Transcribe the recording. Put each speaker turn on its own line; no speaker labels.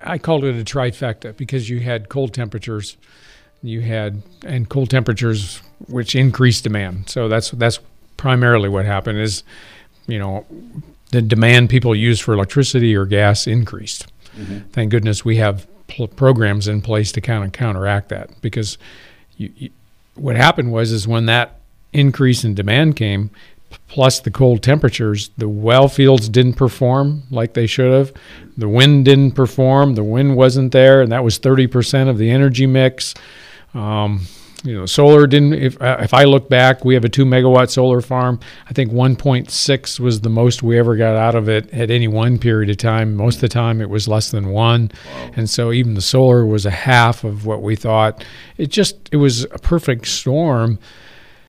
I called it a trifecta because you had cold temperatures, and cold temperatures which increased demand. So that's primarily what happened is, the demand people use for electricity or gas increased. Mm-hmm. Thank goodness we have programs in place to kind of counteract that, because what happened was when that increase in demand came, plus the cold temperatures, the well fields didn't perform like they should have. The wind didn't perform. The wind wasn't there, and that was 30% of the energy mix. Solar didn't. If I look back, we have a 2 megawatt solar farm. I think 1.6 was the most we ever got out of it at any one period of time. Most of the time, it was less than 1, wow. And so even the solar was a half of what we thought. It was a perfect storm.